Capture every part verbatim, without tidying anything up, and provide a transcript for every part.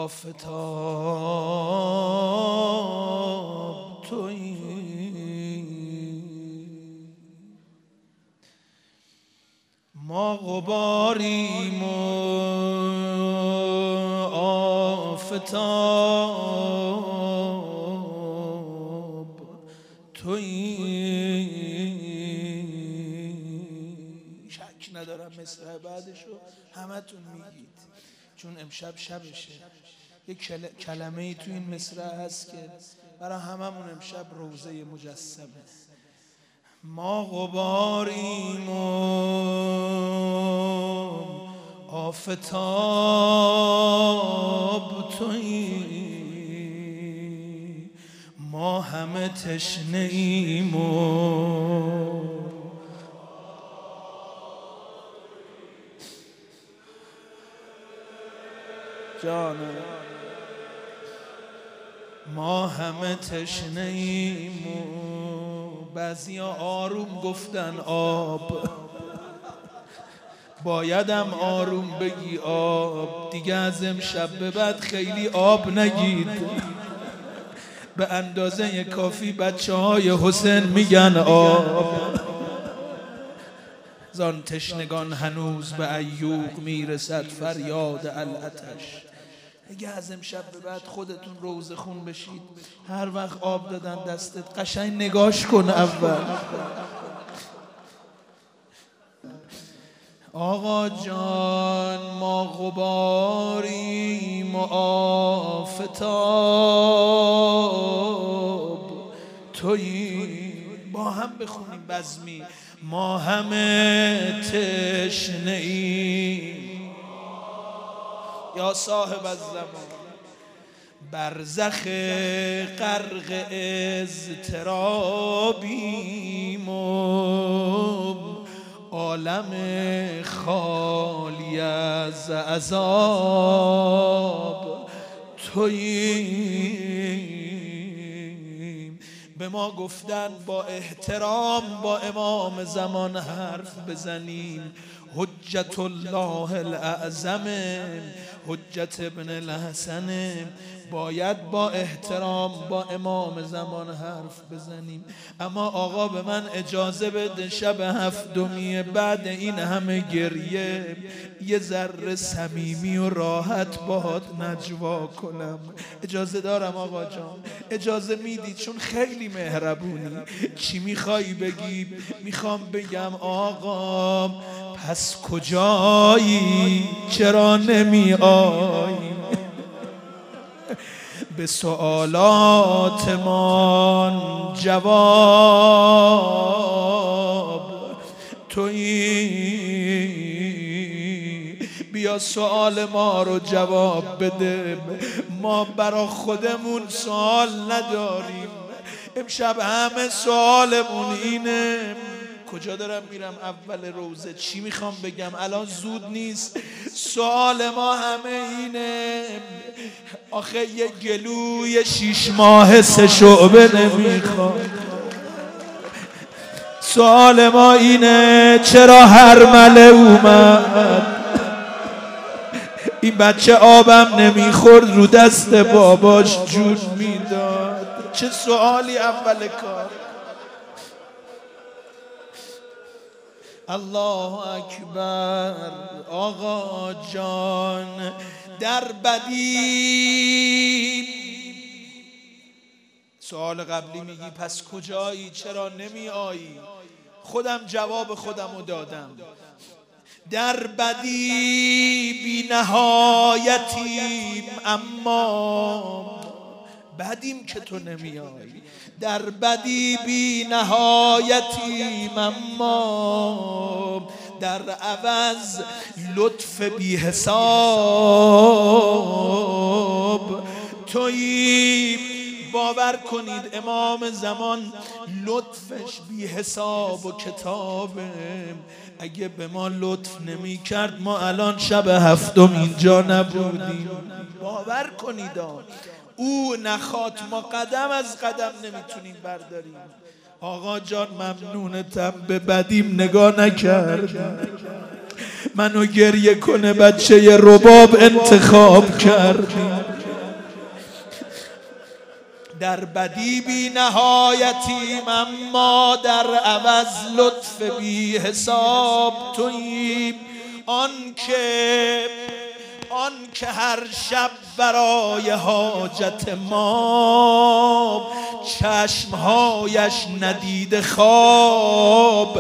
آفتاب تویی، ما غباریم و آفتاب تویی. شک ندارم مصرع بعدشو همتون میگید چون امشب شبشه. یک کلمه ای تو این مصرع هست که برای هممون امشب روزه مجسمه. ما غباریم و آفتاب تویی، ما همه تشنه ایم و جانم ما همه تشنه ایم و بعضیا آروم گفتن آب، بایدم آروم بگی آب دیگه. از امشب به بعد خیلی آب نگید، به اندازه کافی بچه های حسین میگن آب. زان تشنگان هنوز به عیوق میرسد فریاد العطش. اگه از امشب به بعد خودتون روزه خون بشید، هر وقت آب دادن دستت قشنگ نگاش کن اول. آقا جان ما غباریم و آفتاب تویی. با هم بخونیم بزمی. ما همه تشنه ایم یا صاحب الزمان، برزخ غرق اضطرابیم و عالم خالی از عذاب توییم. به ما گفتن با احترام با امام زمان حرف بزنیم. حجت الله الاعظم، حجت ابن الحسن، باید با احترام با امام زمان حرف بزنیم. اما آقا به من اجازه بده شب هفتمی بعد این همه گریه یه ذره صمیمی و راحت باهات نجوا کنم. اجازه دارم آقا جان؟ اجازه میدی؟ چون خیلی مهربونی. چی میخوای بگی؟ میخوام بگم آقا پس کجایی؟ چرا نمی آیی؟ به سوالاتمان جواب تویی. بیا سوال ما رو جواب بده. ما برا خودمون سوال نداریم. امشب همه سوالمون اینه. کجا دارم میرم؟ اول روزه چی میخوام بگم؟ الان زود نیست. سوال ما همه اینه. آخه یه گلوی شیش ماه سه شعبه نمیخوام. سوال ما اینه چرا هر مله اومد این بچه آبم نمیخورد رو دست باباش جون میداد؟ چه سوالی اول کار؟ الله اکبر. آقا جان در بدی سوال قبلی میگی پس کجایی؟ چرا نمی آیی؟ خودم جواب خودم رو دادم. در بدی بی نهایتیم اما بدیم که تو نمی آیی. در بدی بی نهایتیم اما در عوض لطف بی حساب تویی. باور کنید امام زمان لطفش بی حساب و کتابه. اگه به ما لطف نمی کرد ما الان شب هفتم اینجا نبودیم. باور کنید او نخواد ما قدم از قدم نمیتونیم برداریم. آقا جان ممنونتم به بدیم نگاه نکرد. منو گریه کنه بچه رباب انتخاب کردیم. در بدی بی نهایتیم، اما در عوض لطف بی حساب توییم. آن که آن که هر شب برای حاجت ما چشمهایش ندیده خواب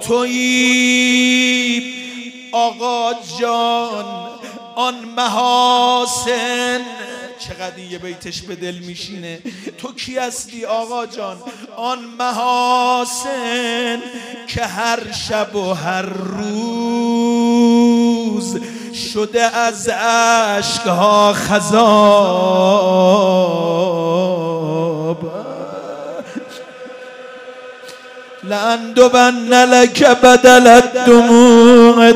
توییم. آقا جان آن محاسن، چقدر یه بیتش به دل میشینه. تو کی هستی آقا جان؟ آن محاسن که هر شب و هر روز شده از اشکها خضاب. لأندبن لك بدل الدموع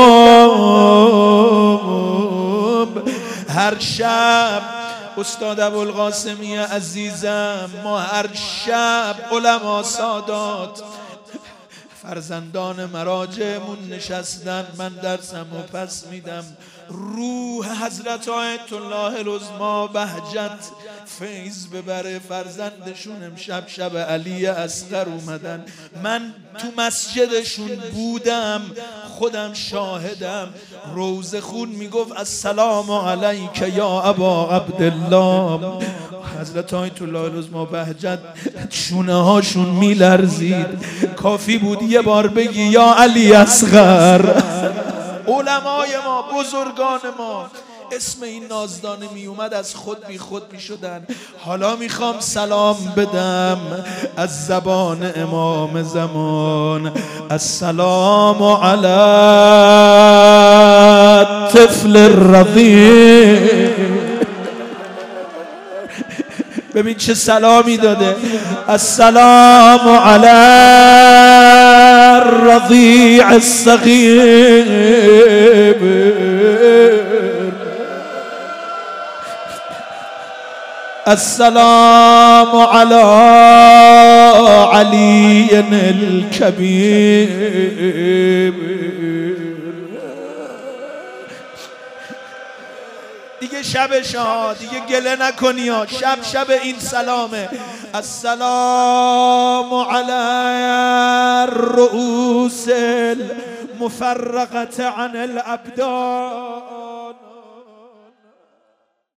دمام. هر شب استاد ابوالقاسمی عزیزم، ما هر شب علما سادات فرزندان مراجعمون نشستن، من درسم و پس میدم، روح حضرت آیت الله العظمی بهجت فیض ببره. فرزندشون امشب شب علی اصغر اومدن، من تو مسجدشون بودم، خودم شاهدم. روزه خون میگفت السلام علیک یا ابا عبدالله. حضرت آیت الله العظمی بهجت شونه هاشون میلرزید، کافی بود یه بار بگی یا علی اصغر. علمای ما، بزرگان ما، اسم این نازدانه می اومد از خود بی خود می شدن. حالا میخوام سلام بدم از زبان امام زمان. السلام علی الطفل الرضیع. ببین چه سلامی داده. السلام علی الرضیع الصغیر. السلام علی علی الکبیر. دیگه شبش ها، دیگه گله نکنی ها، شب شب این سلامه. السلام علی الرؤوس المفرقة عن الابدان.